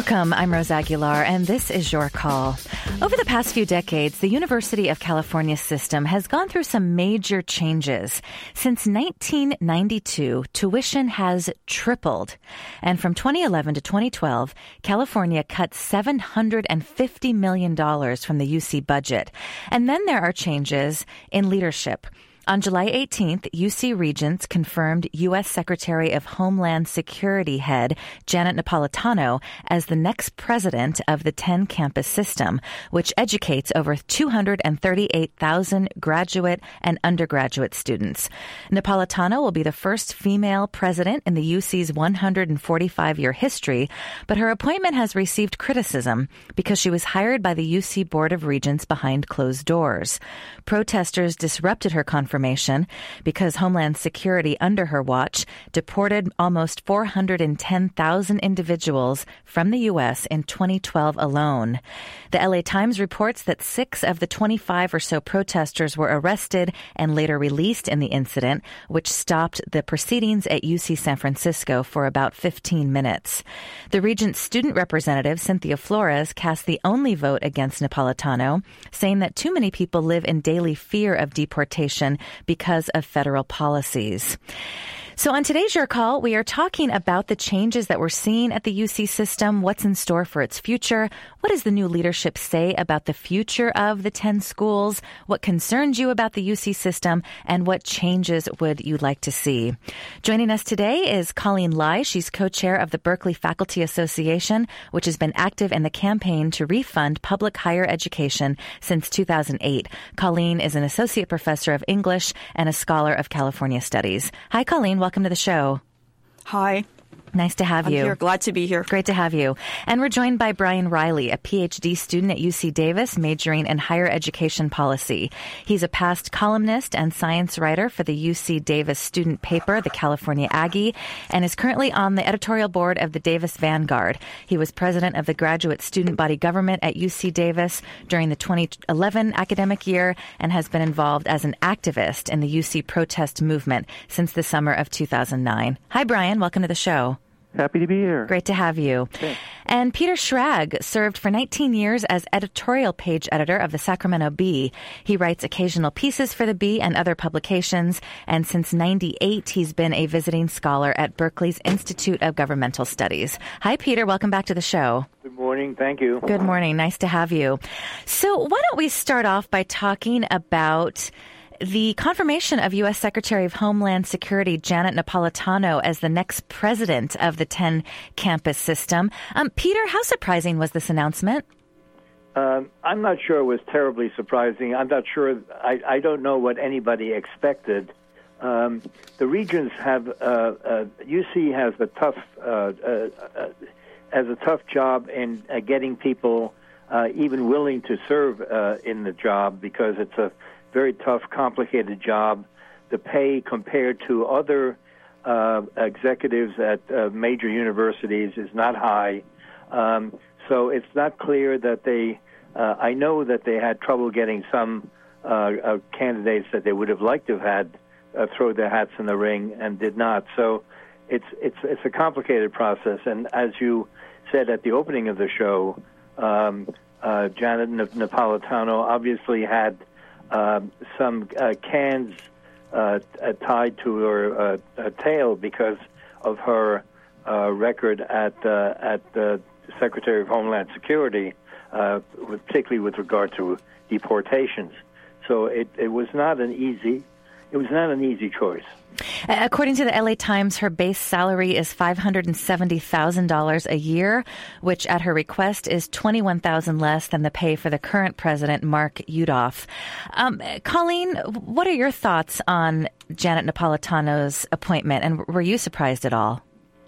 Welcome, I'm Rose Aguilar, and this is Your Call. Over the past few decades, the University of California system has gone through some major changes. Since 1992, tuition has tripled. And from 2011 to 2012, California cut $750 million from the UC budget. And then there are changes in leadership. On July 18th, UC Regents confirmed U.S. Secretary of Homeland Security head Janet Napolitano as the next president of the 10-campus system, which educates over 238,000 graduate and undergraduate students. Napolitano will be the first female president in the UC's 145-year history, but her appointment has received criticism because she was hired by the UC Board of Regents behind closed doors. Protesters disrupted her confirmation because Homeland Security, under her watch, deported almost 410,000 individuals from the U.S. in 2012 alone. The LA Times reports that 6 of the 25 or so protesters were arrested and later released in the incident, which stopped the proceedings at UC San Francisco for about 15 minutes. The Regents student representative, Cynthia Flores, cast the only vote against Napolitano, saying that too many people live in daily fear of deportation because of federal policies. So on today's Your Call, we are talking about the changes that we're seeing at the UC system, what's in store for its future, what does the new leadership say about the future of the 10 schools, what concerns you about the UC system, and what changes would you like to see. Joining us today is Colleen Lai. She's co-chair of the Berkeley Faculty Association, which has been active in the campaign to refund public higher education since 2008. Colleen is an associate professor of English and a scholar of California studies. Hi, Colleen. Welcome to the show. Hi. Nice to have you. I'm here. Glad to be here. Great to have you. And we're joined by Brian Riley, a PhD student at UC Davis, majoring in higher education policy. He's a past columnist and science writer for the UC Davis student paper, The California Aggie, and is currently on the editorial board of the Davis Vanguard. He was president of the graduate student body government at UC Davis during the 2011 academic year and has been involved as an activist in the UC protest movement since the summer of 2009. Hi, Brian. Welcome to the show. Happy to be here. Great to have you. Thanks. And Peter Schrag served for 19 years as editorial page editor of the Sacramento Bee. He writes occasional pieces for the Bee and other publications, and since 98, he's been a visiting scholar at Berkeley's Institute of Governmental Studies. Hi, Peter. Welcome back to the show. Good morning. Thank you. Good morning. Nice to have you. So why don't we start off by talking about the confirmation of U.S. Secretary of Homeland Security Janet Napolitano as the next president of the 10-campus system. Peter, how surprising was this announcement? I'm not sure it was terribly surprising. I'm not sure. I don't know what anybody expected. The Regents have UC has a tough job in getting people even willing to serve in the job because it's a very tough, complicated job. The pay compared to other executives at major universities is not high. So it's not clear that they, I know that they had trouble getting some candidates that they would have liked to have had throw their hats in the ring and did not. So it's a complicated process. And as you said at the opening of the show, Janet Napolitano obviously had some cans tied to her tail because of her record at the Secretary of Homeland Security, particularly with regard to deportations. So it was not an easy choice. According to the LA Times, her base salary is $570,000 a year, which at her request is $21,000 less than the pay for the current president, Mark Yudof. Colleen, what are your thoughts on Janet Napolitano's appointment, and were you surprised at all?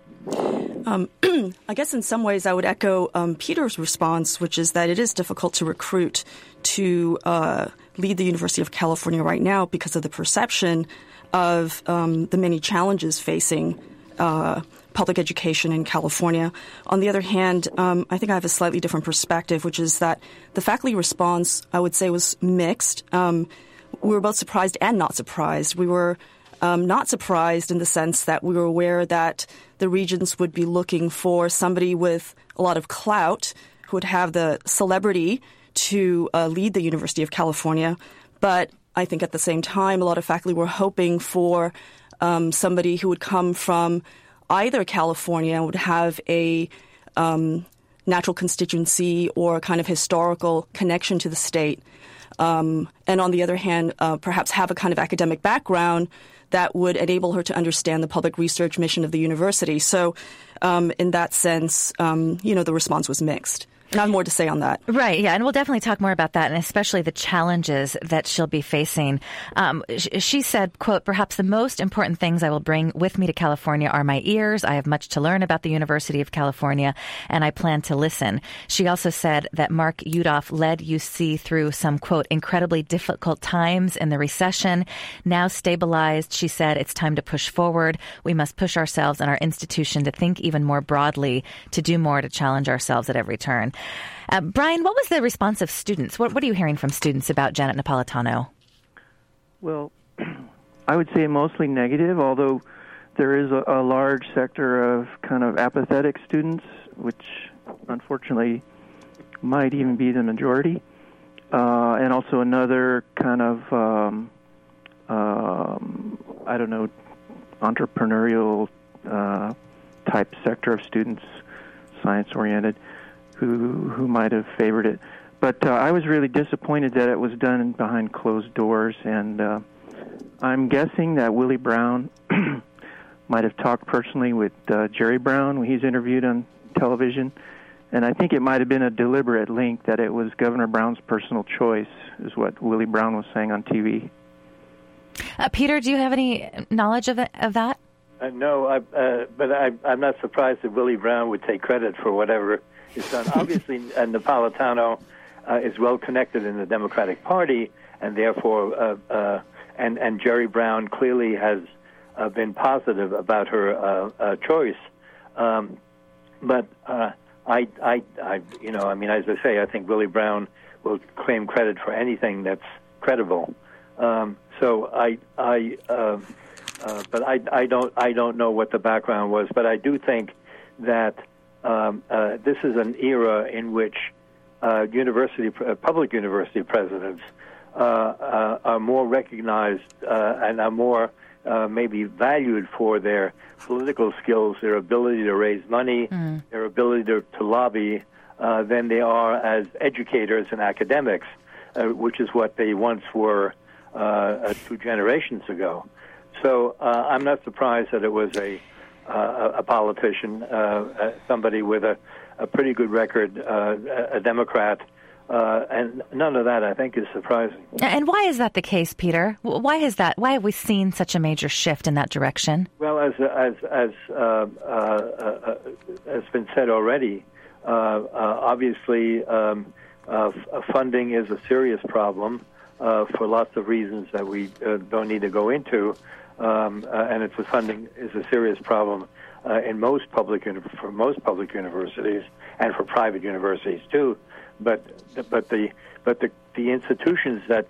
I guess in some ways I would echo Peter's response, which is that it is difficult to recruit to lead the University of California right now because of the perception of the many challenges facing public education in California. On the other hand, I think I have a slightly different perspective, which is that the faculty response, I would say, was mixed. We were both surprised and not surprised. We were not surprised in the sense that we were aware that the Regents would be looking for somebody with a lot of clout, who would have the celebrity to lead the University of California. But I think at the same time, a lot of faculty were hoping for somebody who would come from either California and would have a natural constituency or kind of historical connection to the state. And on the other hand, perhaps have a kind of academic background that would enable her to understand the public research mission of the university. So in that sense, the response was mixed. And I have more to say on that. Right, yeah, and we'll definitely talk more about that, and especially the challenges that she'll be facing. She said, quote, "Perhaps the most important things I will bring with me to California are my ears. I have much to learn about the University of California, and I plan to listen." She also said that Mark Yudof led UC through some, quote, "incredibly difficult times in the recession. Now stabilized," she said, "it's time to push forward. We must push ourselves and our institution to think even more broadly, to do more, to challenge ourselves at every turn." Brian, what was the response of students? What are you hearing from students about Janet Napolitano? Well, I would say mostly negative, although there is a large sector of kind of apathetic students, which unfortunately might even be the majority, and also another kind of, entrepreneurial type sector of students, science-oriented, who might have favored it. But I was really disappointed that it was done behind closed doors, and I'm guessing that Willie Brown might have talked personally with Jerry Brown when he's interviewed on television, and I think it might have been a deliberate link that it was Governor Brown's personal choice, is what Willie Brown was saying on TV. Peter, do you have any knowledge of that? No, but I'm not surprised that Willie Brown would take credit for whatever is done. Obviously, Napolitano is well connected in the Democratic Party, and therefore, and Jerry Brown clearly has been positive about her choice. But as I say, I think Willie Brown will claim credit for anything that's credible. But I don't know what the background was. But I do think that this is an era in which public university presidents are more recognized and are more maybe valued for their political skills, their ability to raise money, their ability to lobby, than they are as educators and academics, which is what they once were 2 generations ago. So I'm not surprised that it was a politician, somebody with a pretty good record, a Democrat, and none of that I think is surprising. And why is that the case, Peter? Why is that? Why have we seen such a major shift in that direction? Well, as been said already, obviously funding is a serious problem for lots of reasons that we don't need to go into. And funding is a serious problem for most public universities and for private universities too. But the institutions that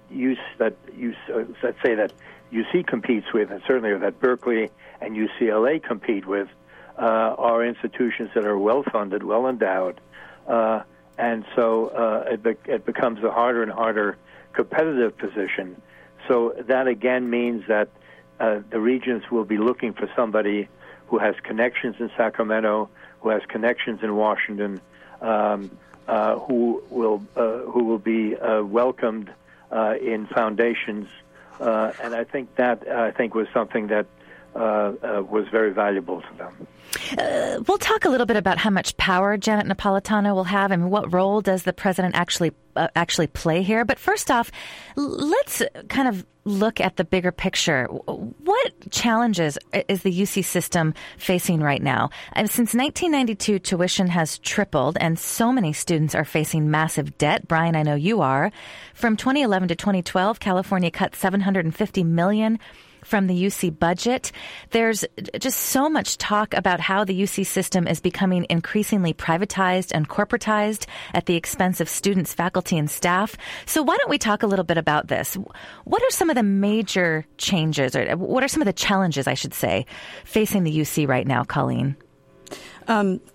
UC competes with, and certainly that Berkeley and UCLA compete with, are institutions that are well funded, well endowed, and so it becomes a harder and harder competitive position. So that again means that the regents will be looking for somebody who has connections in Sacramento, who has connections in Washington, who will be welcomed in foundations, and I think that was something that was very valuable to them. We'll talk a little bit about how much power Janet Napolitano will have, and what role does the president actually play here. But first off, let's kind of look at the bigger picture. What challenges is the UC system facing right now? Since 1992, tuition has tripled, and so many students are facing massive debt. Brian, I know you are. From 2011 to 2012, California cut $750 million from the UC budget. There's just so much talk about how the UC system is becoming increasingly privatized and corporatized at the expense of students, faculty, and staff. So why don't we talk a little bit about this? What are some of the major changes, or what are some of the challenges, I should say, facing the UC right now, Colleen?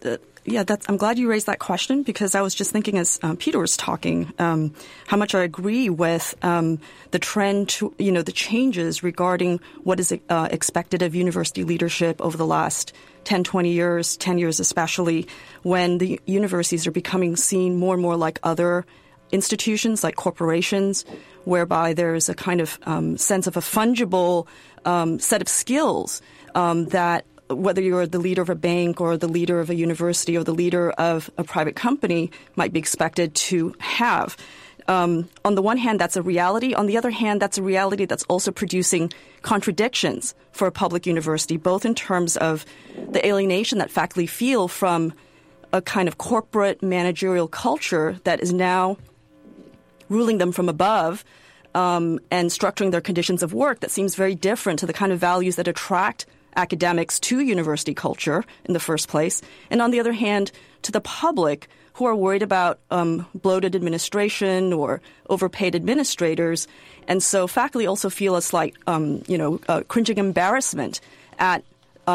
I'm glad you raised that question, because I was just thinking as Peter was talking, how much I agree with the trend to, the changes regarding what is expected of university leadership over the last 10, 20 years, 10 years especially, when the universities are becoming seen more and more like other institutions, like corporations, whereby there's a kind of sense of a fungible set of skills that whether you're the leader of a bank or the leader of a university or the leader of a private company might be expected to have. On the one hand, that's a reality. On the other hand, that's a reality that's also producing contradictions for a public university, both in terms of the alienation that faculty feel from a kind of corporate managerial culture that is now ruling them from above and structuring their conditions of work that seems very different to the kind of values that attract academics to university culture in the first place, and on the other hand, to the public who are worried about bloated administration or overpaid administrators. And so faculty also feel a slight, cringing embarrassment at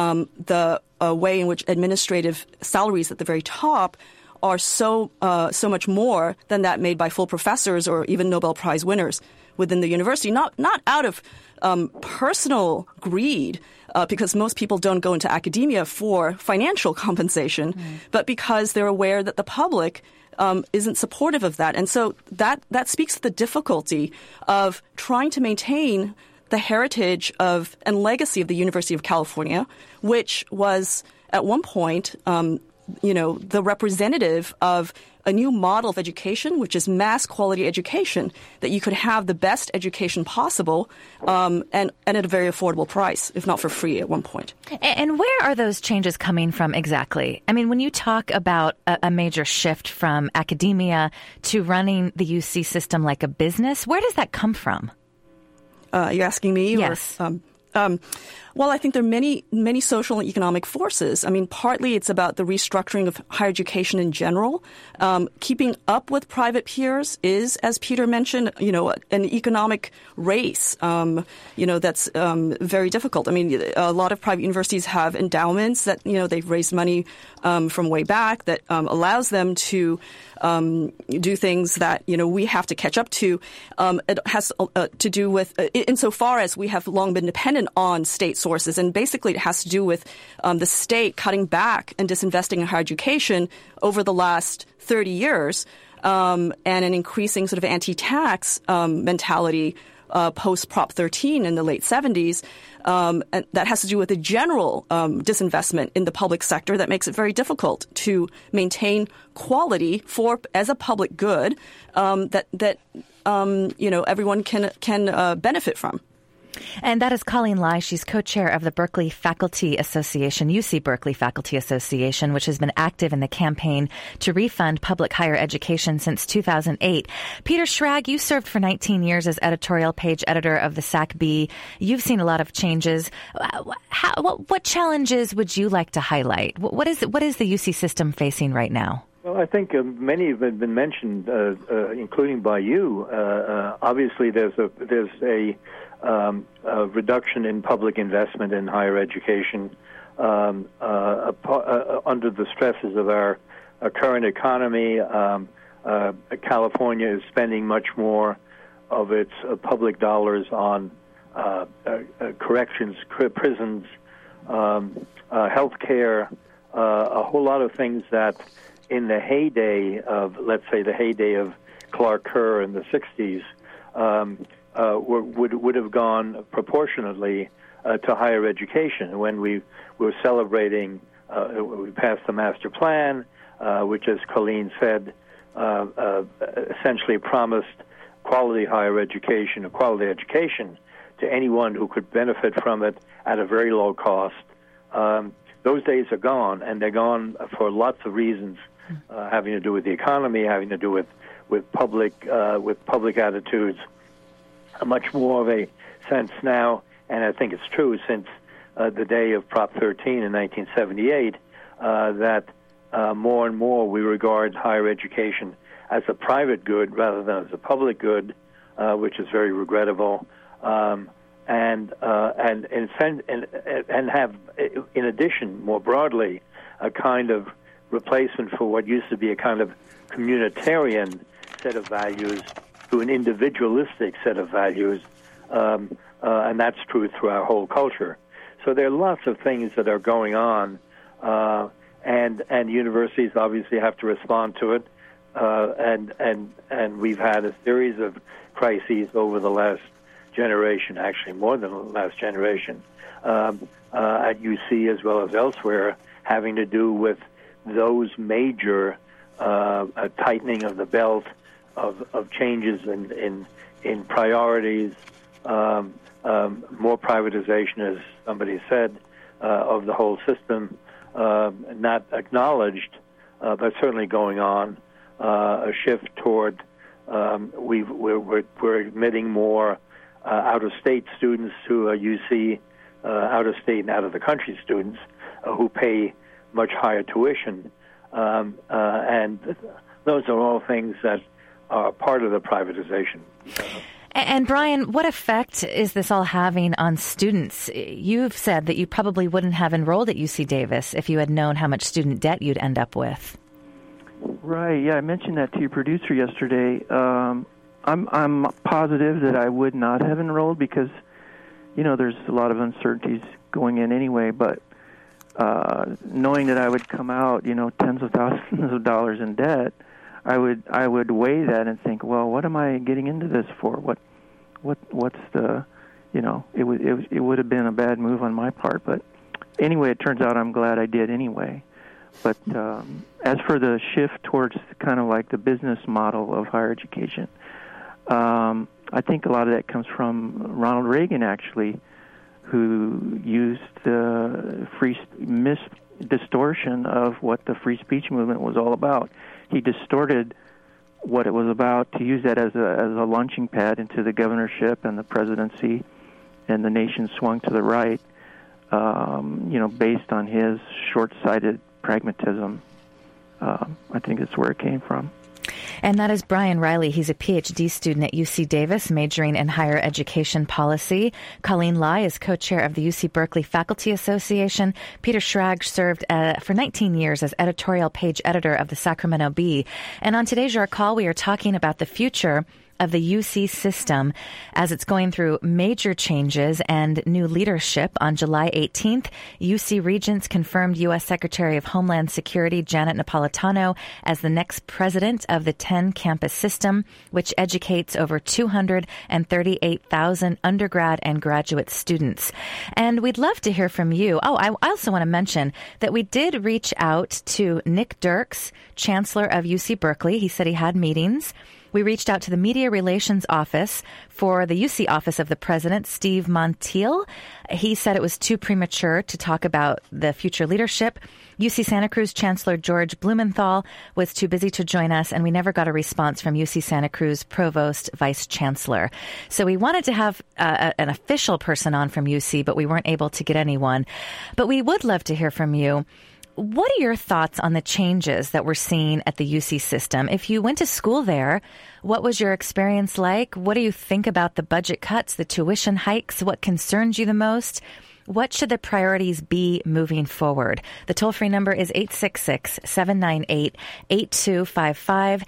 the way in which administrative salaries at the very top are so much more than that made by full professors or even Nobel Prize winners within the university, not out of personal greed, because most people don't go into academia for financial compensation, but because they're aware that the public isn't supportive of that. And so that speaks to the difficulty of trying to maintain the heritage of and legacy of the University of California, which was at one point, the representative of a new model of education, which is mass quality education, that you could have the best education possible and at a very affordable price, if not for free at one point. And where are those changes coming from exactly? I mean, when you talk about a major shift from academia to running the UC system like a business, where does that come from? You're asking me? Yes. Well, I think there are many social and economic forces. I mean, partly it's about the restructuring of higher education in general. Keeping up with private peers is, as Peter mentioned, an economic race, that's very difficult. I mean, a lot of private universities have endowments that, they've raised money from way back that allows them to do things that, we have to catch up to. It has to do with, insofar as we have long been dependent on state sources. And basically it has to do with the state cutting back and disinvesting in higher education over the last 30 years and an increasing sort of anti-tax mentality post-Prop 13 in the late 70s. And that has to do with a general disinvestment in the public sector that makes it very difficult to maintain quality as a public good that everyone can benefit from. And that is Colleen Lai. She's co-chair of the Berkeley Faculty Association, UC Berkeley Faculty Association, which has been active in the campaign to refund public higher education since 2008. Peter Schrag, you served for 19 years as editorial page editor of the SACB. You've seen a lot of changes. What challenges would you like to highlight? What is the UC system facing right now? Well, I think many have been mentioned, including by you. Obviously, there's a reduction in public investment in higher education under the stresses of our current economy. California is spending much more of its public dollars on corrections, prisons, health care, a whole lot of things that in the heyday of, let's say, the heyday of Clark Kerr in the 60s, would have gone proportionately to higher education. When we were celebrating, we passed the master plan, which, as Colleen said, essentially promised quality higher education, or quality education to anyone who could benefit from it at a very low cost. Those days are gone, and they're gone for lots of reasons, having to do with the economy, having to do with public attitudes. Much more of a sense now, and I think it's true since the day of Prop 13 in 1978, that more and more we regard higher education as a private good rather than as a public good, which is very regrettable, and have, in addition, more broadly, a kind of replacement for what used to be a kind of communitarian set of values to an individualistic set of values, and that's true through our whole culture. So there are lots of things that are going on, and universities obviously have to respond to it, and we've had a series of crises over the last generation, actually more than the last generation, at UC as well as elsewhere, having to do with those major tightening of the belt of changes in priorities, more privatization, as somebody said, of the whole system, not acknowledged, but certainly going on, a shift toward we're admitting more out-of-state students to UC, out-of-state and out-of-the-country students who pay much higher tuition, and those are all things that are part of the privatization. And Brian, what effect is this all having on students? You've said that you probably wouldn't have enrolled at UC Davis if you had known how much student debt you'd end up with. Right. Yeah, I mentioned that to your producer yesterday. I'm positive that I would not have enrolled because, there's a lot of uncertainties going in anyway. But knowing that I would come out, tens of thousands of dollars in debt, I would weigh that and think, well, what am I getting into this for? What's the, it would have been a bad move on my part. But anyway, it turns out I'm glad I did anyway. But as for the shift towards kind of like the business model of higher education, I think a lot of that comes from Ronald Reagan, actually, who used the distortion of what the free speech movement was all about. He distorted what it was about to use that as a launching pad into the governorship and the presidency, and the nation swung to the right, based on his short-sighted pragmatism. I think that's where it came from. And that is Brian Riley. He's a PhD student at UC Davis, majoring in higher education policy. Colleen Lai is co-chair of the UC Berkeley Faculty Association. Peter Schrage served for 19 years as editorial page editor of the Sacramento Bee. And on today's Your Call, we are talking about the future of the UC system as it's going through major changes and new leadership. On July 18th, UC Regents confirmed U.S. Secretary of Homeland Security Janet Napolitano as the next president of the 10-campus system, which educates over 238,000 undergrad and graduate students. And we'd love to hear from you. Oh, I also want to mention that we did reach out to Nick Dirks, Chancellor of UC Berkeley. He said he had meetings. We reached out to the Media Relations Office for the UC Office of the President, Steve Montiel. He said it was too premature to talk about the future leadership. UC Santa Cruz Chancellor George Blumenthal was too busy to join us, and we never got a response from UC Santa Cruz Provost Vice Chancellor. So we wanted to have an official person on from UC, but we weren't able to get anyone. But we would love to hear from you. What are your thoughts on the changes that we're seeing at the UC system? If you went to school there, what was your experience like? What do you think about the budget cuts, the tuition hikes? What concerns you the most? What should the priorities be moving forward? The toll-free number is 866-798-8255,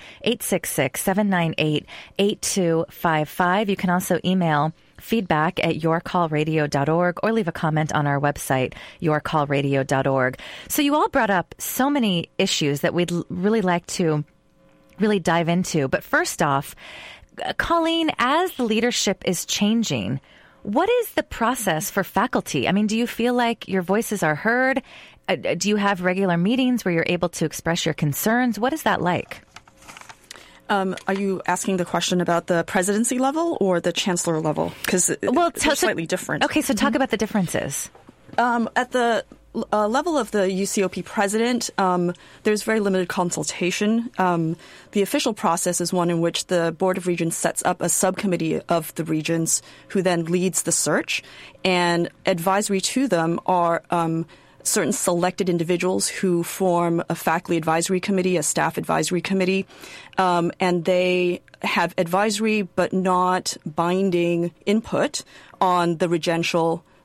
866-798-8255. You can also email feedback at yourcallradio.org or leave a comment on our website, yourcallradio.org. So you all brought up so many issues that we'd really like to really dive into. But first off, Colleen, as the leadership is changing, what is the process for faculty? I mean, do you feel like your voices are heard? Do you have regular meetings where you're able to express your concerns? What is that like? Are you asking the question about the presidency level or the chancellor level? Because they're slightly different. Okay, so talk about the differences. At the level of the UCOP president, there's very limited consultation. The official process is one in which the Board of Regents sets up a subcommittee of the regents who then leads the search. And advisory to them are certain selected individuals who form a faculty advisory committee, a staff advisory committee, and they have advisory but not binding input on the regential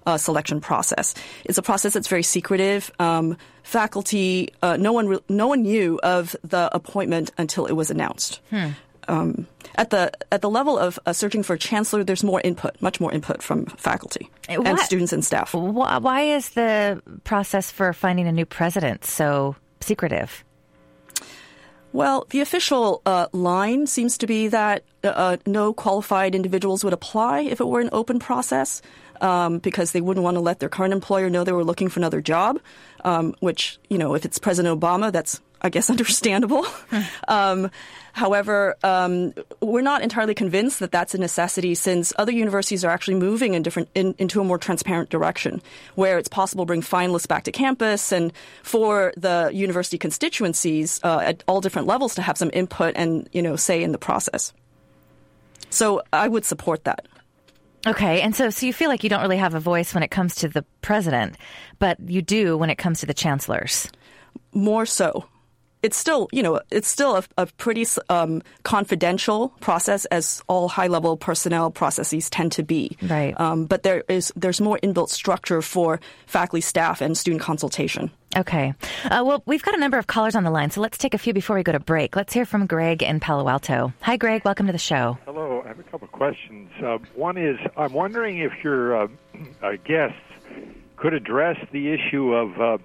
selection process. It's a process that's very secretive. Faculty, no one knew of the appointment until it was announced. At the level of searching for a chancellor, there's much more input from faculty and students and staff. Why is the process for finding a new president so secretive? Well, the official line seems to be that no qualified individuals would apply if it were an open process, because they wouldn't want to let their current employer know they were looking for another job, which, if it's President Obama, that's, I guess, understandable. However, we're not entirely convinced that that's a necessity, since other universities are actually moving into a more transparent direction, where it's possible to bring finalists back to campus and for the university constituencies at all different levels to have some input and, say in the process. So I would support that. Okay, and so you feel like you don't really have a voice when it comes to the president, but you do when it comes to the chancellors. More so. It's still, a pretty confidential process, as all high-level personnel processes tend to be. Right. But there's more inbuilt structure for faculty, staff, and student consultation. Okay. Well, we've got a number of callers on the line, so let's take a few before we go to break. Let's hear from Greg in Palo Alto. Hi, Greg. Welcome to the show. Hello. I have a couple of questions. One is, I'm wondering if your guests could address the issue of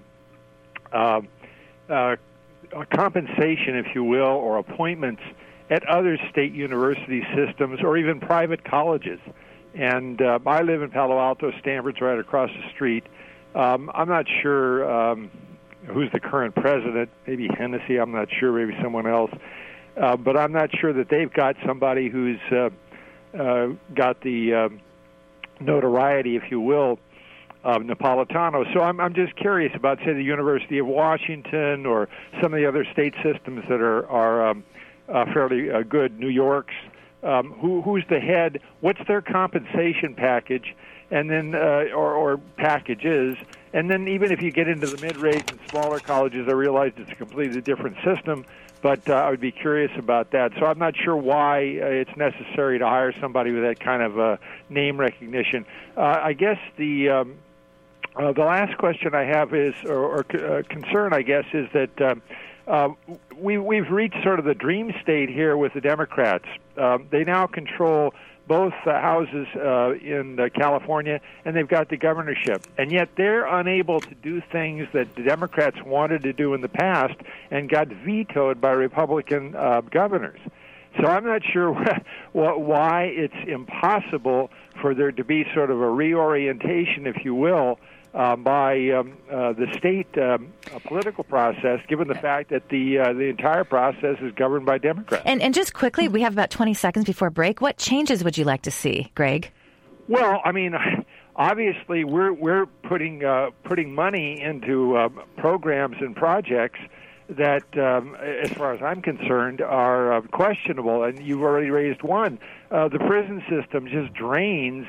compensation, if you will, or appointments at other state university systems or even private colleges. And I live in Palo Alto. Stanford's right across the street. I'm not sure who's the current president. Maybe Hennessy. I'm not sure. Maybe someone else. But I'm not sure that they've got somebody who's got the notoriety, if you will, of Napolitano. So I'm just curious about, say, the University of Washington or some of the other state systems that are fairly good, New York's. Who's the head? What's their compensation package? And then, or packages. And then even if you get into the mid-range and smaller colleges, I realize it's a completely different system, but I would be curious about that. So I'm not sure why it's necessary to hire somebody with that kind of name recognition. I guess the last question I have is, or concern, I guess, is that we've reached sort of the dream state here with the Democrats. They now control both houses in California, and they've got the governorship. And yet they're unable to do things that the Democrats wanted to do in the past and got vetoed by Republican governors. So I'm not sure why it's impossible for there to be sort of a reorientation, if you will, by the state political process, given the fact that the entire process is governed by Democrats. And just quickly, we have about 20 seconds before break. What changes would you like to see, Greg? Well, I mean, obviously, we're putting money into programs and projects that, as far as I'm concerned, are questionable. And you've already raised one. The prison system just drains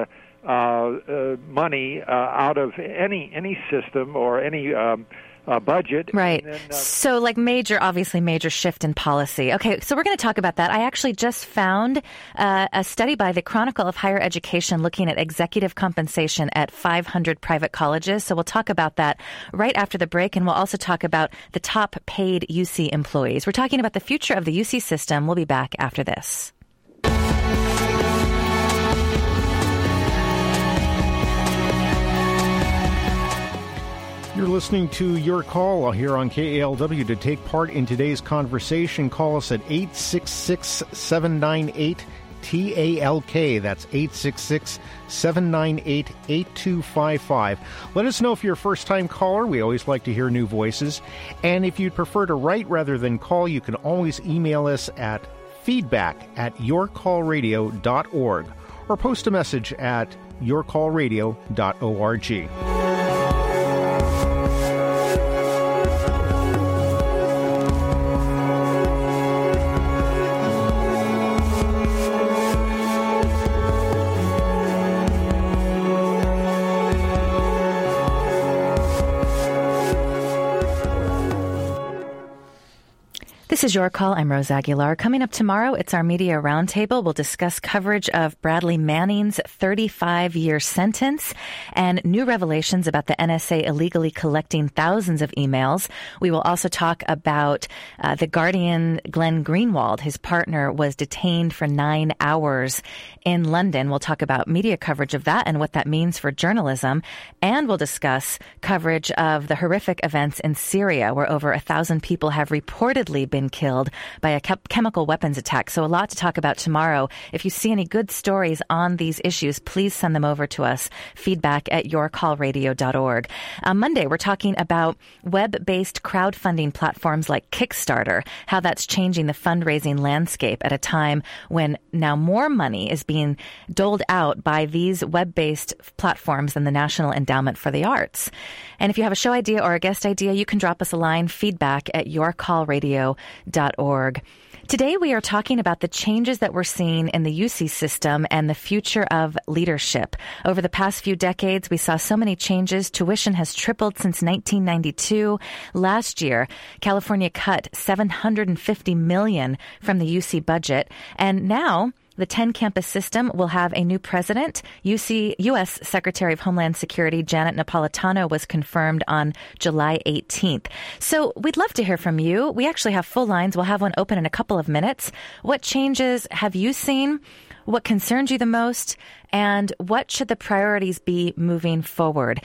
money out of any system or any budget. Right. Then, so obviously major shift in policy. Okay, so we're going to talk about that. I actually just found a study by the Chronicle of Higher Education looking at executive compensation at 500 private colleges. So we'll talk about that right after the break, and we'll also talk about the top paid UC employees. We're talking about the future of the UC system. We'll be back after this. You're listening to Your Call here on KALW. To take part in today's conversation, call us at 866-798-TALK. That's 866-798-8255. Let us know if you're a first-time caller. We always like to hear new voices. And if you'd prefer to write rather than call, you can always email us at feedback@yourcallradio.org or post a message at yourcallradio.org. This This is Your Call. I'm Rose Aguilar. Coming up tomorrow, it's our Media Roundtable. We'll discuss coverage of Bradley Manning's 35-year sentence and new revelations about the NSA illegally collecting thousands of emails. We will also talk about the Guardian Glenn Greenwald. His partner was detained for 9 hours in London. We'll talk about media coverage of that and what that means for journalism. And we'll discuss coverage of the horrific events in Syria, where over 1,000 people have reportedly been killed by a chemical weapons attack. So a lot to talk about tomorrow. If you see any good stories on these issues, please send them over to us. feedback@yourcallradio.org. On Monday, we're talking about web-based crowdfunding platforms like Kickstarter, how that's changing the fundraising landscape at a time when now more money is being doled out by these web-based platforms than the National Endowment for the Arts. And if you have a show idea or a guest idea, you can drop us a line, feedback@yourcallradio.org. Today, we are talking about the changes that we're seeing in the UC system and the future of leadership. Over the past few decades, we saw so many changes. Tuition has tripled since 1992. Last year, California cut $750 million from the UC budget. And now, the 10-campus system will have a new president. U.S. Secretary of Homeland Security Janet Napolitano was confirmed on July 18th. So we'd love to hear from you. We actually have full lines. We'll have one open in a couple of minutes. What changes have you seen? What concerns you the most? And what should the priorities be moving forward?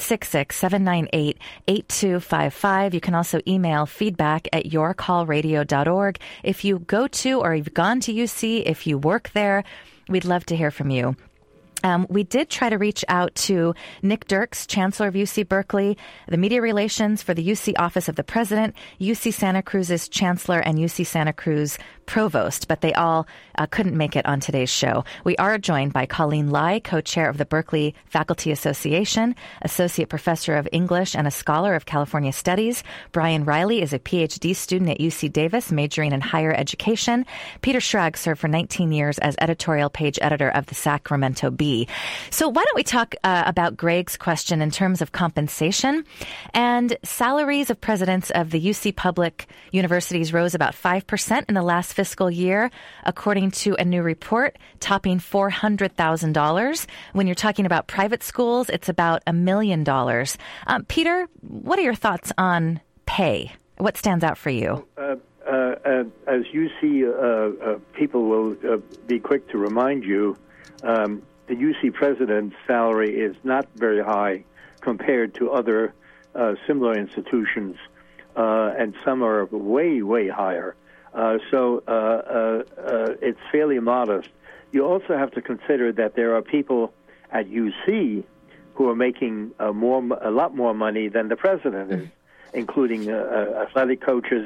866-798-8255. You can also email feedback@yourcallradio.org. If you go to or you've gone to UC, if you work there, we'd love to hear from you. We did try to reach out to Nick Dirks, Chancellor of UC Berkeley, the Media Relations for the UC Office of the President, UC Santa Cruz's Chancellor, and UC Santa Cruz Provost, but they all couldn't make it on today's show. We are joined by Colleen Lai, co-chair of the Berkeley Faculty Association, associate professor of English and a scholar of California Studies. Brian Riley is a PhD student at UC Davis, majoring in higher education. Peter Schrag served for 19 years as editorial page editor of the Sacramento Bee. So why don't we talk about Greg's question in terms of compensation? And salaries of presidents of the UC public universities rose about 5% in the last fiscal year, according to a new report, topping $400,000. When you're talking about private schools, it's about $1 million. Peter, what are your thoughts on pay? What stands out for you? As UC people will be quick to remind you, the UC president's salary is not very high compared to other similar institutions, and some are way, way higher. So it's fairly modest. You also have to consider that there are people at UC who are making a lot more money than the president is, including athletic coaches,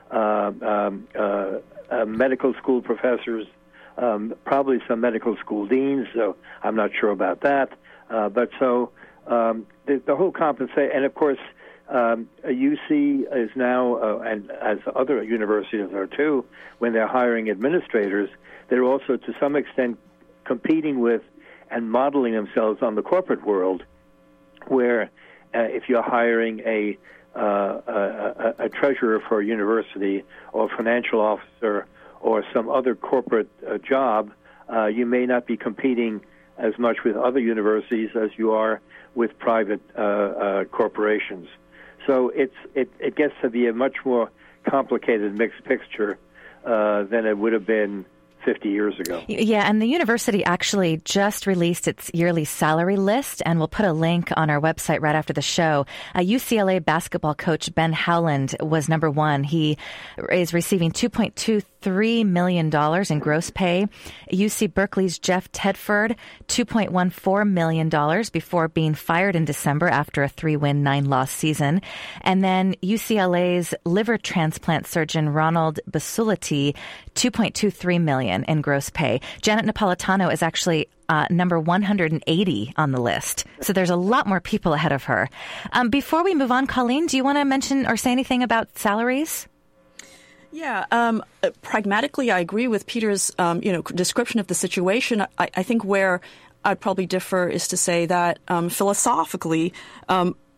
medical school professors, probably some medical school deans, so I'm not sure about that. But so the whole compensation, and of course, UC is now, and as other universities are too, when they're hiring administrators, they're also to some extent competing with and modeling themselves on the corporate world, where if you're hiring a treasurer for a university or financial officer or some other corporate job, you may not be competing as much with other universities as you are with private corporations. So it gets to be a much more complicated mixed picture than it would have been 50 years ago. Yeah, and the university actually just released its yearly salary list, and we'll put a link on our website right after the show. UCLA basketball coach Ben Howland was number one. He is receiving $2.23 million in gross pay. UC Berkeley's Jeff Tedford, $2.14 million before being fired in December after a 3-win, 9-loss season. And then UCLA's liver transplant surgeon Ronald Basulati, $2.23 million in gross pay. Janet Napolitano is actually number 180 on the list. So there's a lot more people ahead of her. Before we move on, Colleen, do you want to mention or say anything about salaries? Yeah, pragmatically, I agree with Peter's description of the situation. I think where I'd probably differ is to say that philosophically,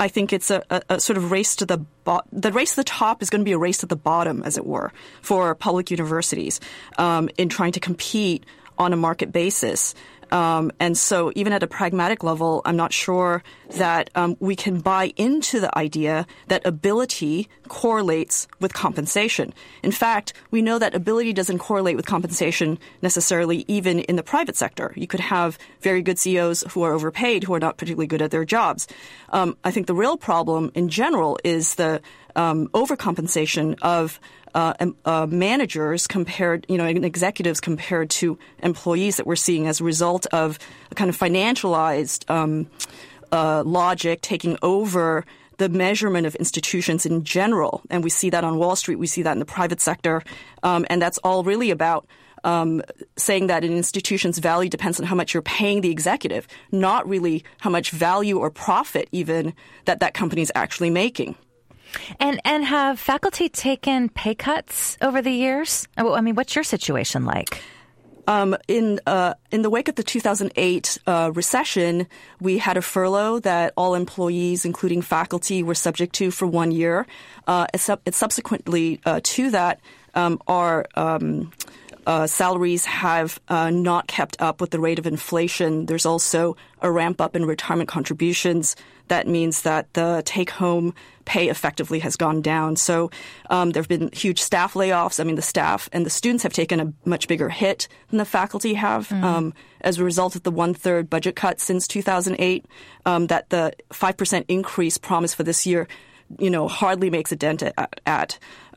I think it's a sort of race to the race to the top is going to be a race to the bottom, as it were, for public universities in trying to compete on a market basis. And so even at a pragmatic level, I'm not sure that we can buy into the idea that ability correlates with compensation. In fact, we know that ability doesn't correlate with compensation necessarily even in the private sector. You could have very good CEOs who are overpaid, who are not particularly good at their jobs. I think the real problem in general is the overcompensation of managers compared, and executives compared to employees that we're seeing as a result of a kind of financialized logic taking over the measurement of institutions in general. And we see that on Wall Street. We see that in the private sector. And that's all really about saying that an institution's value depends on how much you're paying the executive, not really how much value or profit even that company's actually making. And have faculty taken pay cuts over the years? I mean, what's your situation like? In the wake of the 2008 recession, we had a furlough that all employees, including faculty, were subject to for 1 year. Subsequently to that, our salaries have not kept up with the rate of inflation. There's also a ramp up in retirement contributions. That means that the take-home pay effectively has gone down. So there have been huge staff layoffs. I mean, the staff and the students have taken a much bigger hit than the faculty have as a result of the 1/3 budget cut since 2008. That the 5% increase promised for this year, hardly makes a dent at.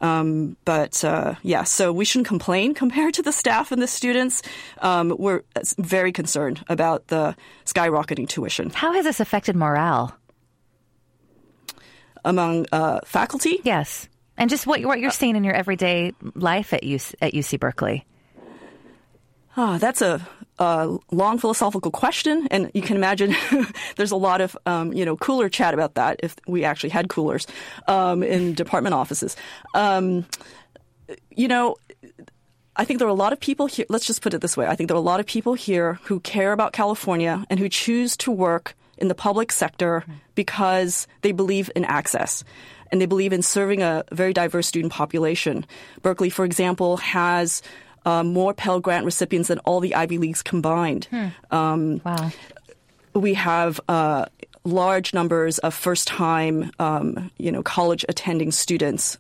So we shouldn't complain compared to the staff and the students. We're very concerned about the skyrocketing tuition. How has this affected morale? Among faculty? Yes. And just what you're seeing in your everyday life at UC Berkeley. That's a long philosophical question, and you can imagine there's a lot of cooler chat about that if we actually had coolers in department offices. I think there are a lot of people here. Let's just put it this way: I think there are a lot of people here who care about California and who choose to work in the public sector because they believe in access and they believe in serving a very diverse student population. Berkeley, for example, has more Pell Grant recipients than all the Ivy Leagues combined. Wow. We have large numbers of first-time, college-attending students,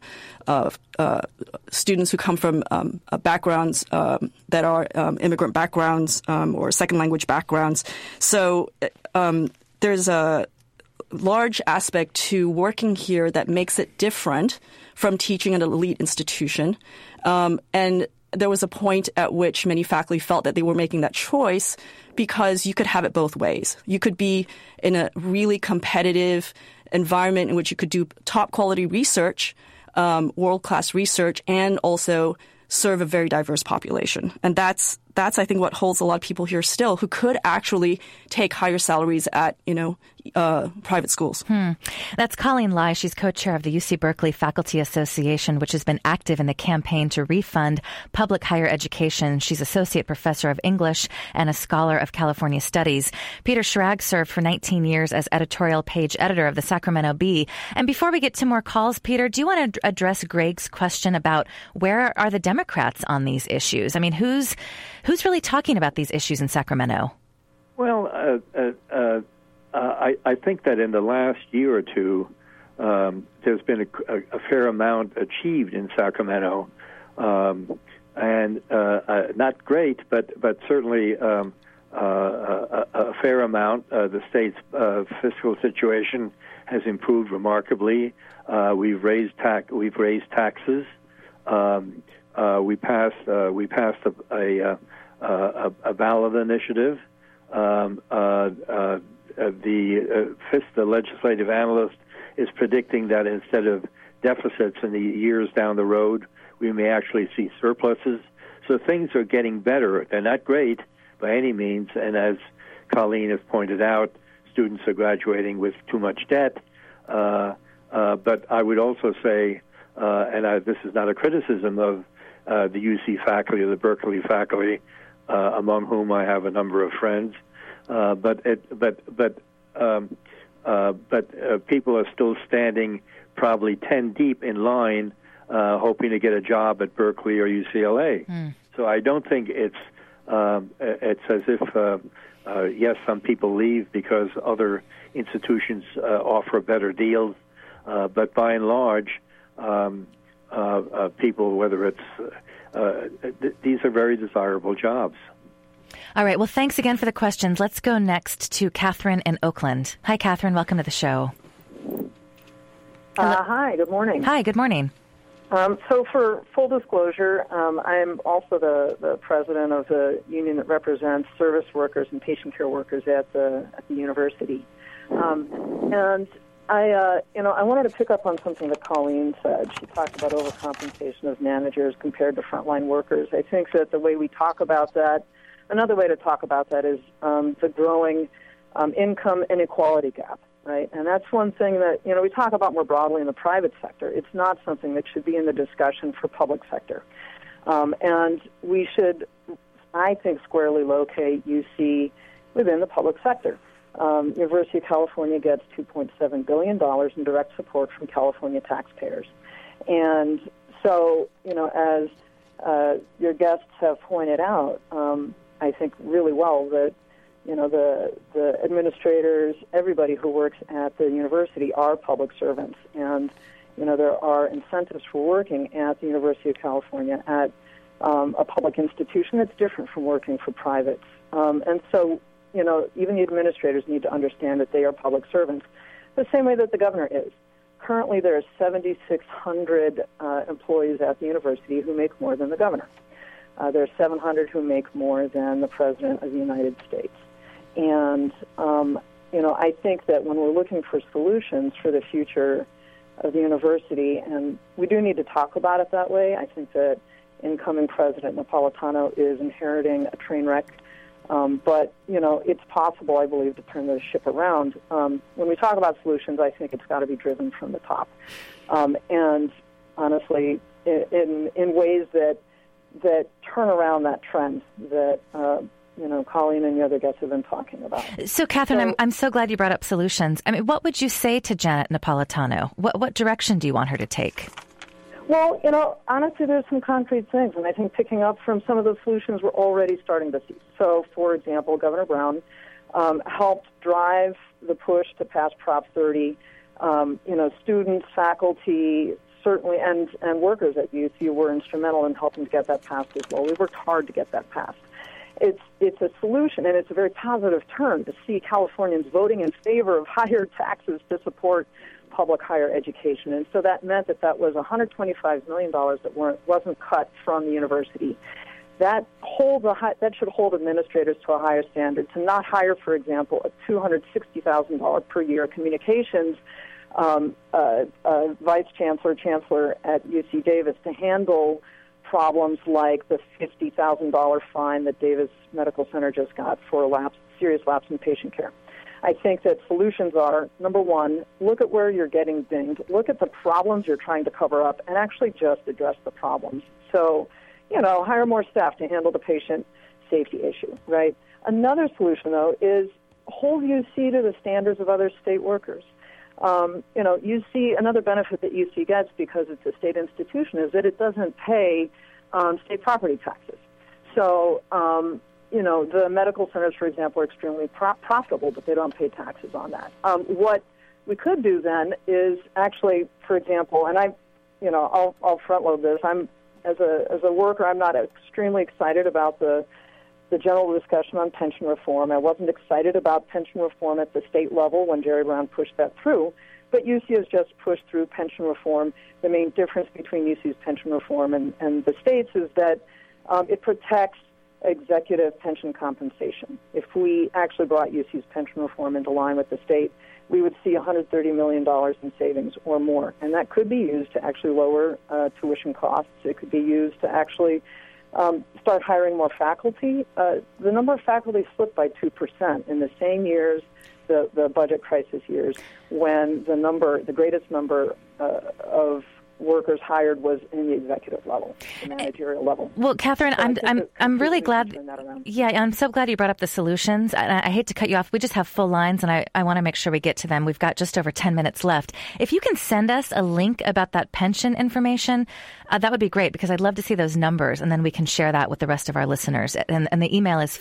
students who come from backgrounds that are immigrant backgrounds or second-language backgrounds. So there's a large aspect to working here that makes it different from teaching at an elite institution. And there was a point at which many faculty felt that they were making that choice because you could have it both ways. You could be in a really competitive environment in which you could do top quality research, world-class research, and also serve a very diverse population. And that's I think what holds a lot of people here still who could actually take higher salaries at, private schools. That's Colleen Lai. She's co-chair of the UC Berkeley Faculty Association, which has been active in the campaign to refund public higher education. She's associate professor of English and a scholar of California studies. Peter Schrag served for 19 years as editorial page editor of the Sacramento Bee. And before we get to more calls, Peter, do you want to address Greg's question about where are the Democrats on these issues? I mean, who's really talking about these issues in Sacramento? Well, I think that in the last year or two, there's been a fair amount achieved in Sacramento, and not great, but certainly a fair amount. The state's fiscal situation has improved remarkably. We've raised taxes. We passed a ballot initiative. The legislative analyst is predicting that instead of deficits in the years down the road, we may actually see surpluses. So things are getting better. They're not great by any means, and as Colleen has pointed out, students are graduating with too much debt. But I would also say, this is not a criticism of the UC faculty or the Berkeley faculty, among whom I have a number of friends. but people are still standing probably 10 deep in line, hoping to get a job at Berkeley or UCLA. So I don't think it's as if yes, some people leave because other institutions offer better deals, but by and large, people, whether it's these are very desirable jobs. All right. Well, thanks again for the questions. Let's go next to Catherine in Oakland. Hi, Catherine. Welcome to the show. Hi. Good morning. Hi. Good morning. So for full disclosure, I'm also the president of the union that represents service workers and patient care workers at the university. And I wanted to pick up on something that Colleen said. She talked about overcompensation of managers compared to frontline workers. I think that the way we talk about that, another way to talk about that is the growing income inequality gap. Right, and that's one thing that, we talk about more broadly in the private sector. It's not something that should be in the discussion for public sector. And we should, I think, squarely locate UC within the public sector. University of California gets $2.7 billion in direct support from California taxpayers. And so, as your guests have pointed out, I think really well that the administrators, everybody who works at the university are public servants. And, there are incentives for working at the University of California at a public institution that's different from working for privates. And so, even the administrators need to understand that they are public servants, the same way that the governor is. Currently, there are 7,600 employees at the university who make more than the governor. There are 700 who make more than the President of the United States. And, I think that when we're looking for solutions for the future of the university, and we do need to talk about it that way, I think that incoming President Napolitano is inheriting a train wreck. But, it's possible, I believe, to turn the ship around. When we talk about solutions, I think it's got to be driven from the top. And honestly, in ways that turn around that trend that Colleen and the other guests have been talking about. So, Catherine, I'm so glad you brought up solutions. I mean, what would you say to Janet Napolitano? What direction do you want her to take? Well, honestly, there's some concrete things, and I think picking up from some of the solutions we're already starting to see. So, for example, Governor Brown helped drive the push to pass Prop 30. Students, faculty, certainly, and workers at UC were instrumental in helping to get that passed as well. We worked hard to get that passed. It's a solution, and it's a very positive turn to see Californians voting in favor of higher taxes to support public higher education. And so that meant that was $125 million that wasn't cut from the university. That should hold administrators to a higher standard, to not hire, for example, a $260,000 per year communications vice chancellor at UC Davis to handle problems like the $50,000 fine that Davis Medical Center just got for a serious lapse in patient care. I think that solutions are, number one, look at where you're getting dinged, look at the problems you're trying to cover up, and actually just address the problems. So, hire more staff to handle the patient safety issue, right? Another solution, though, is hold UC to the standards of other state workers. UC, another benefit that UC gets because it's a state institution is that it doesn't pay state property taxes. So, the medical centers, for example, are extremely profitable, but they don't pay taxes on that. What we could do then is actually, for example, and I'll front load this. I'm as a worker, I'm not extremely excited about the general discussion on pension reform. I wasn't excited about pension reform at the state level when Jerry Brown pushed that through, but UC has just pushed through pension reform. The main difference between UC's pension reform and the state's is that it protects executive pension compensation. If we actually brought UC's pension reform into line with the state, we would see $130 million in savings or more, and that could be used to actually lower tuition costs. It could be used to actually start hiring more faculty. The number of faculty slipped by 2% in the same years, the budget crisis years, when the greatest number of workers hired was in the executive level, the managerial level. Well, Catherine, So I'm really glad. turn that around. Yeah, I'm so glad you brought up the solutions. I hate to cut you off. We just have full lines, and I want to make sure we get to them. We've got just over 10 minutes left. If you can send us a link about that pension information, that would be great, because I'd love to see those numbers, and then we can share that with the rest of our listeners. And the email is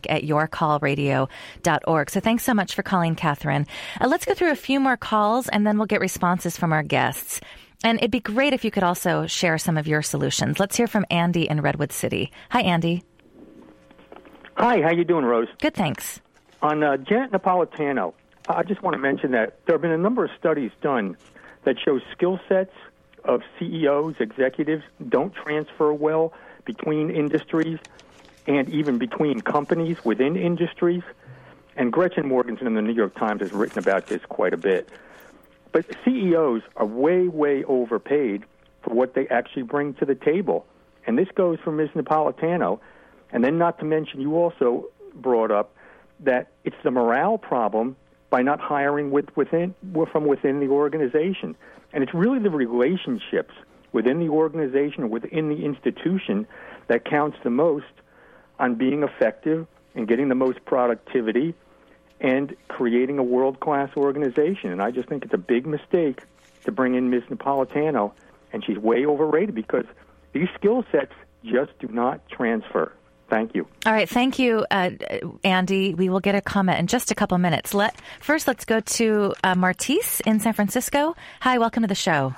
feedback@yourcallradio.org. So thanks so much for calling, Catherine. Let's go through a few more calls, and then we'll get responses from our guests. And it'd be great if you could also share some of your solutions. Let's hear from Andy in Redwood City. Hi, Andy. Hi, how you doing, Rose? Good, thanks. On Janet Napolitano, I just want to mention that there have been a number of studies done that show skill sets of CEOs, executives, don't transfer well between industries and even between companies within industries. And Gretchen Morgenson in the New York Times has written about this quite a bit. But CEOs are way, way overpaid for what they actually bring to the table. And this goes for Ms. Napolitano. And then not to mention, you also brought up that it's the morale problem by not hiring from within the organization. And it's really the relationships within the organization or within the institution that counts the most on being effective and getting the most productivity and creating a world-class organization. And I just think it's a big mistake to bring in Ms. Napolitano, and she's way overrated because these skill sets just do not transfer. Thank you. All right. Thank you, Andy. We will get a comment in just a couple minutes. First, let's go to Martise in San Francisco. Hi, welcome to the show.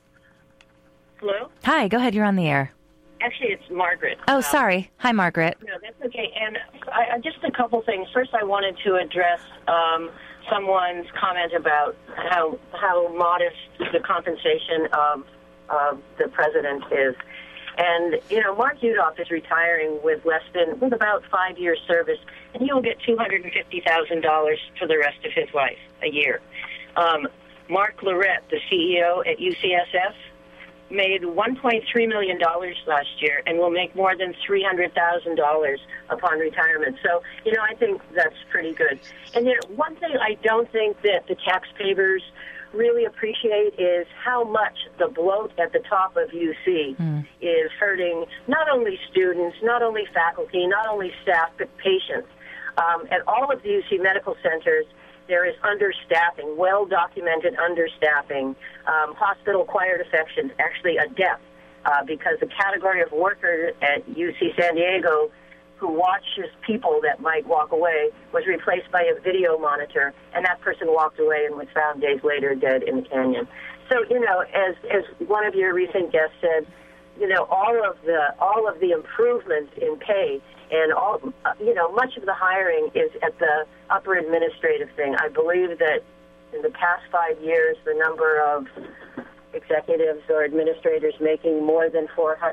Hello? Hi, go ahead. You're on the air. Actually, it's Margaret. Oh, sorry. Hi, Margaret. No, that's okay. And just a couple things. First, I wanted to address someone's comment about how modest the compensation of the president is. And, Mark Yudof is retiring with about 5 years service, and he will get $250,000 for the rest of his life, a year. Mark Lorette, the CEO at UCSF, made $1.3 million last year and will make more than $300,000 upon retirement. So, I think that's pretty good. And one thing I don't think that the taxpayers really appreciate is how much the bloat at the top of UC is hurting not only students, not only faculty, not only staff, but patients. At all of the UC medical centers, there is understaffing, well-documented understaffing, hospital-acquired infections, actually a death, because the category of worker at UC San Diego who watches people that might walk away was replaced by a video monitor, and that person walked away and was found days later dead in the canyon. So, as one of your recent guests said, all of the improvements in pay and much of the hiring is at the upper administrative thing. I believe that in the past 5 years, the number of executives or administrators making more than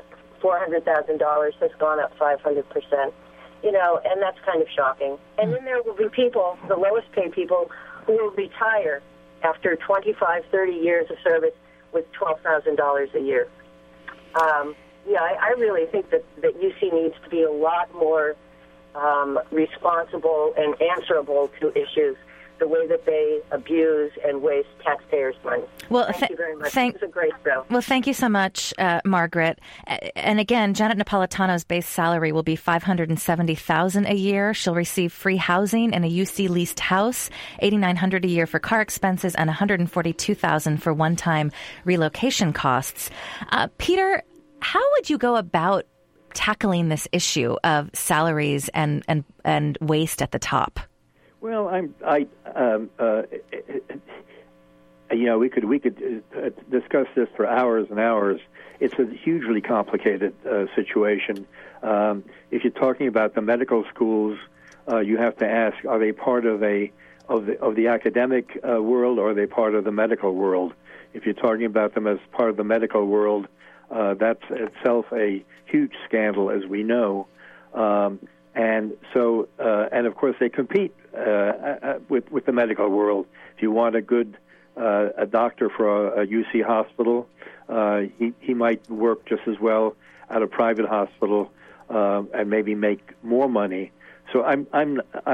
$400,000 has gone up 500%. And that's kind of shocking. And then there will be people, the lowest paid people, who will retire after 25, 30 years of service with $12,000 a year. I really think that UC needs to be a lot more responsible and answerable to issues, the way that they abuse and waste taxpayers' money. Well, thank you very much. It was a great show. Well, thank you so much, Margaret. And again, Janet Napolitano's base salary will be $570,000 a year. She'll receive free housing in a UC leased house, $8,900 a year for car expenses, and $142,000 for one-time relocation costs. Peter, how would you go about tackling this issue of salaries and waste at the top? Well, we could discuss this for hours and hours. It's a hugely complicated situation. If you're talking about the medical schools, you have to ask: are they part of the academic world, or are they part of the medical world? If you're talking about them as part of the medical world, that's itself a huge scandal, as we know. And so, and of course, they compete with the medical world. If you want a good a doctor for a UC hospital, he might work just as well at a private hospital and maybe make more money. So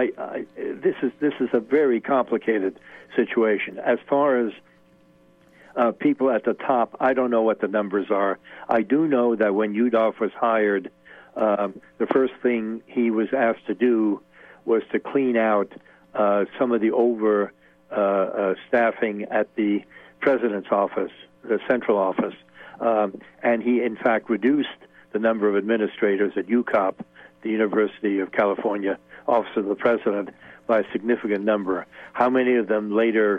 this is a very complicated situation. As far as people at the top. I don't know what the numbers are. I do know that when Yudof was hired, the first thing he was asked to do was to clean out some of the staffing at the president's office, the central office, and he, in fact, reduced the number of administrators at UCOP, the University of California Office of the President, by a significant number. How many of them later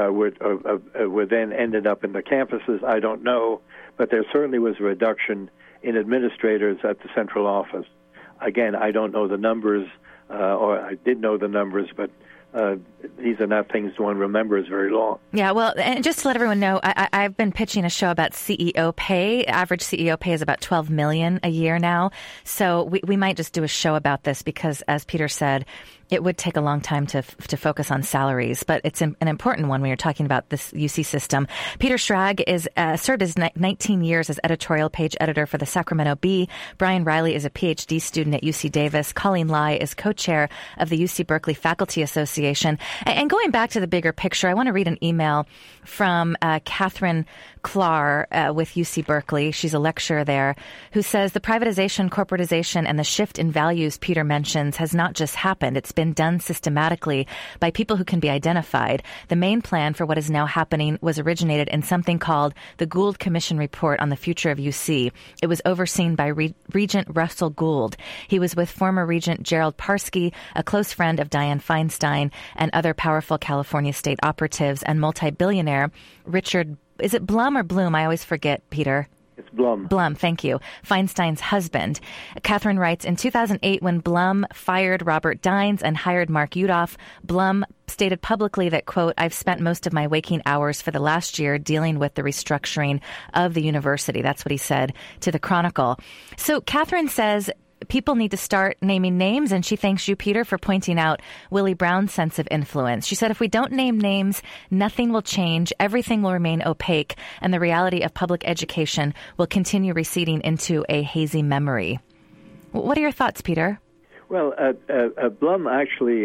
were then ended up in the campuses, I don't know, but there certainly was a reduction in administrators at the central office. Again, I don't know the numbers, or I did know the numbers, but these are not things one remembers very long. Yeah, well, and just to let everyone know, I've been pitching a show about CEO pay. Average CEO pay is about $12 million a year now. So we might just do a show about this because, as Peter said, it would take a long time to focus on salaries, but it's an important one when you're talking about this UC system. Peter Schrag is served as 19 years as editorial page editor for the Sacramento Bee. Brian Riley is a PhD student at UC Davis. Colleen Lai is co-chair of the UC Berkeley Faculty Association. And going back to the bigger picture, I want to read an email from Catherine Klar with UC Berkeley. She's a lecturer there, who says the privatization, corporatization, and the shift in values Peter mentions has not just happened. It's been done systematically by people who can be identified. The main plan for what is now happening was originated in something called the Gould Commission Report on the Future of UC. It was overseen by Regent Russell Gould. He was with former Regent Gerald Parsky, a close friend of Dianne Feinstein, and other powerful California state operatives, and multi-billionaire Richard, is it Blum or Bloom? I always forget, Peter. It's Blum. Blum, thank you. Feinstein's husband. Catherine writes, in 2008, when Blum fired Robert Dines and hired Mark Yudof, Blum stated publicly that, quote, I've spent most of my waking hours for the last year dealing with the restructuring of the university. That's what he said to the Chronicle. So Catherine says people need to start naming names, and she thanks you, Peter, for pointing out Willie Brown's sense of influence. She said if we don't name names, nothing will change, everything will remain opaque, and the reality of public education will continue receding into a hazy memory. What are your thoughts, Peter? Well, Blum actually,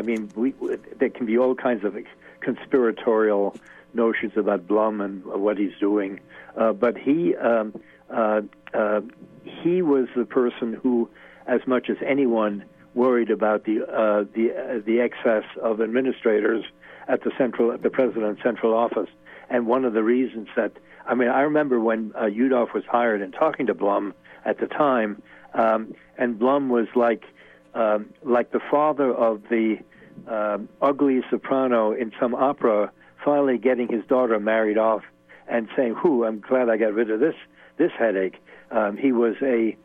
there can be all kinds of conspiratorial notions about Blum and what he's doing, but he was the person who, as much as anyone, worried about the excess of administrators at the president's central office. And one of the reasons that, I remember when Yudof was hired and talking to Blum at the time, and Blum was like the father of the ugly soprano in some opera, finally getting his daughter married off and saying, I'm glad I got rid of this headache. He was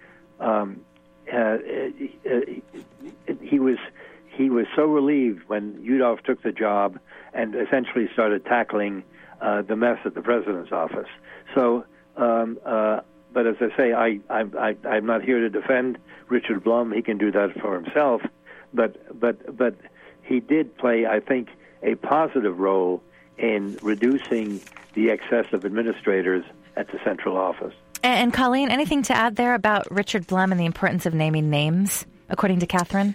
so relieved when Yudof took the job and essentially started tackling the mess at the president's office. So, but as I say, I'm not here to defend Richard Blum. He can do that for himself. But he did play, I think, a positive role in reducing the excess of administrators at the central office. And Colleen, anything to add there about Richard Blum and the importance of naming names, according to Catherine?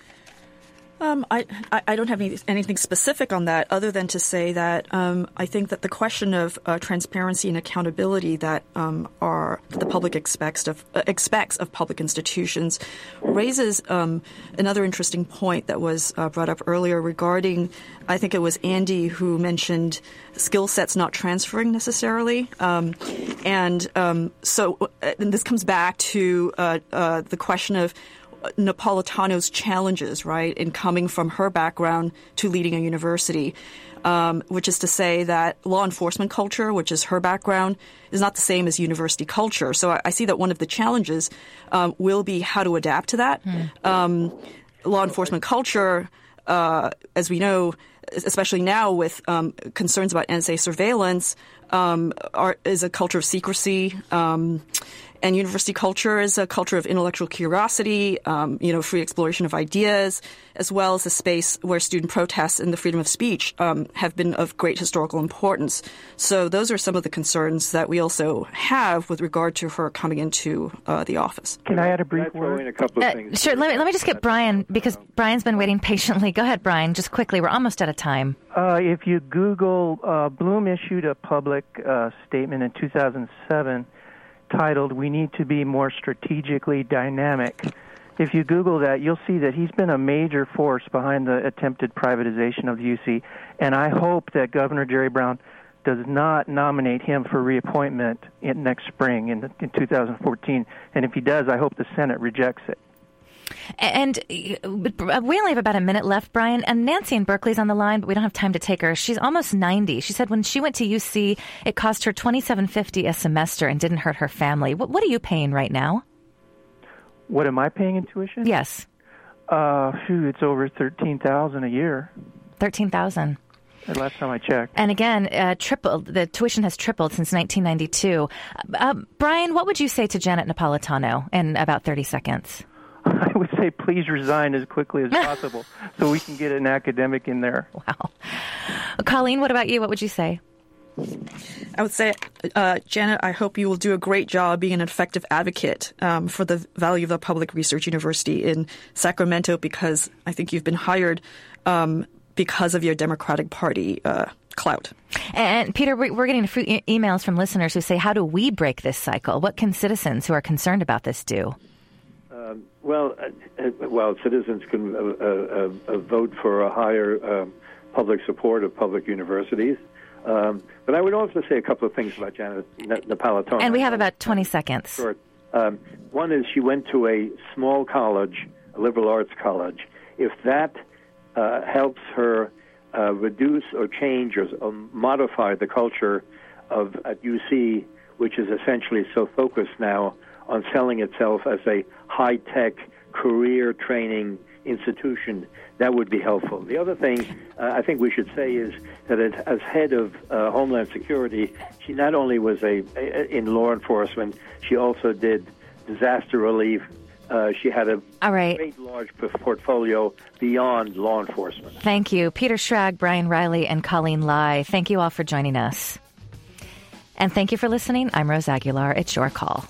I don't have anything specific on that other than to say that I think that the question of transparency and accountability that the public expects of public institutions raises another interesting point that was brought up earlier regarding, I think it was Andy who mentioned skill sets not transferring necessarily. And this comes back to the question of Napolitano's challenges, right, in coming from her background to leading a university, which is to say that law enforcement culture, which is her background, is not the same as university culture. So I see that one of the challenges will be how to adapt to that. Law enforcement culture, as we know, especially now with concerns about NSA surveillance, is a culture of secrecy. And university culture is a culture of intellectual curiosity, free exploration of ideas, as well as a space where student protests and the freedom of speech have been of great historical importance. So those are some of the concerns that we also have with regard to her coming into the office. Can I add a brief throw word? in a couple of things? Sure. Let me just get Brian, because Brian's been waiting patiently. Go ahead, Brian, just quickly. We're almost out of time. If you Google, Bloom issued a public statement in 2007 titled, "We Need to Be More Strategically Dynamic." If you Google that, you'll see that he's been a major force behind the attempted privatization of the UC, and I hope that Governor Jerry Brown does not nominate him for reappointment next spring in 2014, and if he does, I hope the Senate rejects it. And we only have about a minute left, Brian. And Nancy in Berkeley's on the line, but we don't have time to take her. She's almost 90. She said when she went to UC, it cost her $27.50 a semester and didn't hurt her family. What are you paying right now? What am I paying in tuition? Yes. It's over $13,000 a year. $13,000. The last time I checked. And again, tripled. The tuition has tripled since 1992. Brian, what would you say to Janet Napolitano in about 30 seconds? I would say please resign as quickly as possible so we can get an academic in there. Wow. Colleen, what about you? What would you say? I would say, Janet, I hope you will do a great job being an effective advocate for the value of the public research university in Sacramento, because I think you've been hired because of your Democratic Party clout. And Peter, we're getting a few emails from listeners who say, how do we break this cycle? What can citizens who are concerned about this do? Citizens can vote for a higher public support of public universities. But I would also say a couple of things about Janet Napolitano. And we have about 20 seconds. Sure. One is she went to a small college, a liberal arts college. If that helps her reduce or change or modify the culture at UC, which is essentially so focused now on selling itself as a high-tech career training institution, that would be helpful. The other thing I think we should say is that as head of Homeland Security, she not only was in law enforcement, she also did disaster relief. She had a great large portfolio beyond law enforcement. Thank you. Peter Schrag, Brian Riley, and Colleen Lai. Thank you all for joining us. And thank you for listening. I'm Rose Aguilar. It's your call.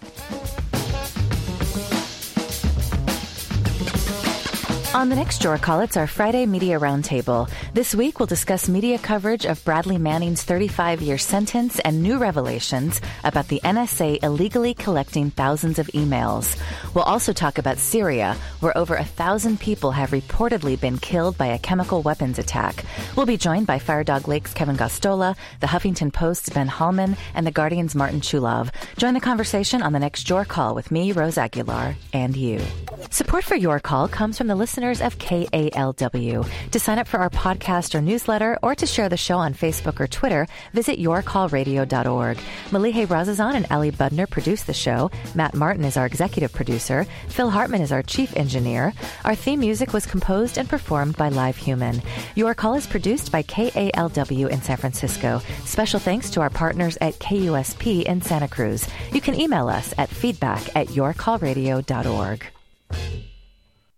On the next Your Call, it's our Friday Media Roundtable. This week, we'll discuss media coverage of Bradley Manning's 35-year sentence and new revelations about the NSA illegally collecting thousands of emails. We'll also talk about Syria, where over 1,000 people have reportedly been killed by a chemical weapons attack. We'll be joined by Firedog Lake's Kevin Gostola, the Huffington Post's Ben Hallman, and the Guardian's Martin Chulov. Join the conversation on the next Your Call with me, Rose Aguilar, and you. Support for Your Call comes from the listeners of KALW. To sign up for our podcast or newsletter, or to share the show on Facebook or Twitter, visit yourcallradio.org. Malihe Razazan and Ali Budner produce the show. Matt Martin is our executive producer. Phil Hartman is our chief engineer. Our theme music was composed and performed by Live Human. Your Call is produced by KALW in San Francisco. Special thanks to our partners at KUSP in Santa Cruz. You can email us at feedback@yourcallradio.org.